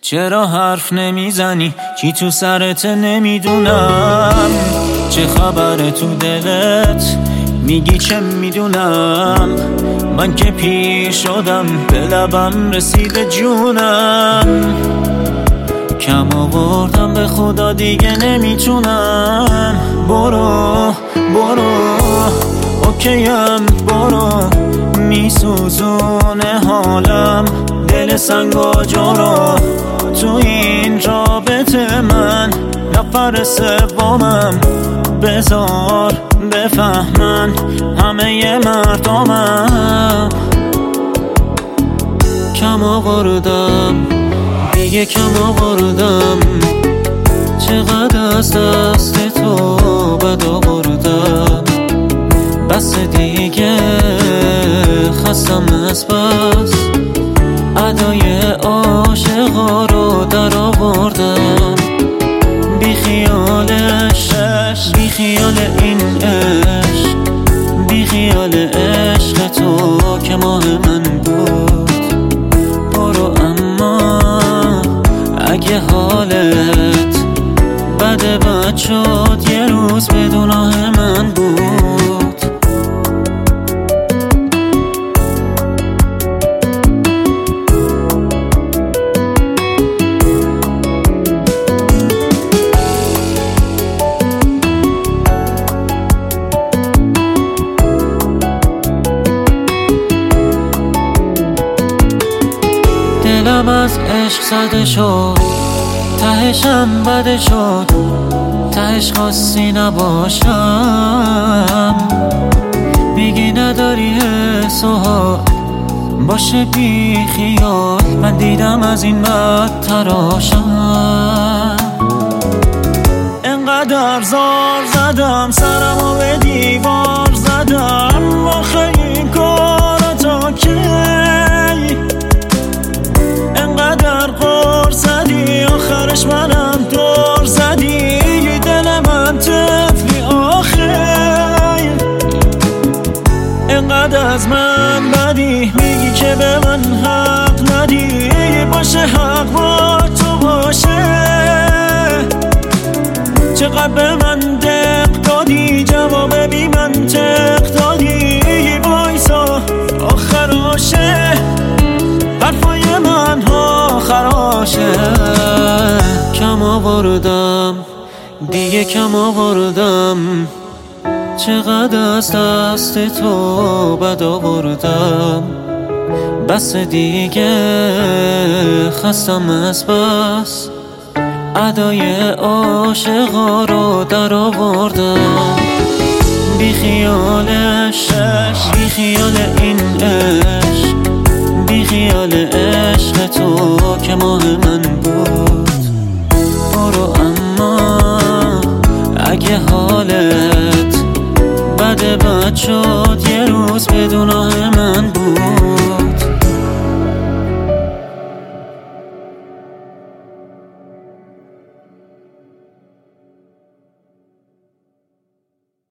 چرا حرف نمیزنی؟ چی تو سرت نمیدونم؟ چه خبره تو دلت؟ میگی چه میدونم؟ من که پیر شدم، به لبم رسیده جونم. کم آوردم به خدا دیگه نمیتونم. برو اوکیم، برو. میسوزونه حالم، دل سنگاجو رو. تو این رابطه من نفر سومم. بذار بفهمن همه مردمم. کم آوردم، دیگه کم آوردم. چقدر از دست تو بد آوردم. بس دیگه خستم از بس. ادای عاشقا رو در آوردم. بی خیالش، بی خیال این عشق، بی خیال عشق تو که ماه من بود. برو اما اگه حالت بد شد، یه روز بدون آه من بود. دلم از عشق زده شد، تهشم بده شد. تهش خواستی نباشم. میگی نداری حس و حال، باشه بی خیال. من دیدم از این بد تراشم. انقدر زار زدم، سرمو به دیوار زدم. آخه این کارا تا کی؟ انقدر قر زدی، آخرش منم دور زدی. دل من طفلی آخر. انقدر از من بدی، میگی که به من حق ندی. باشه حق با تو باشه. چقدر به من دق دادی، جواب بی منطق دادی. وایسا آخراشه، حرفای من ها خراشه. کم آوردم، دیگه کم آوردم. چقدر از دست تو بد آوردم. بس دیگه خستم از بس. ادای عاشقا رو در آوردم. بی خیالش، بی خیال این عشق، بی خیال عشق تو که ماه من بود. برو اما اگه حالت بد شد، یه روز بدون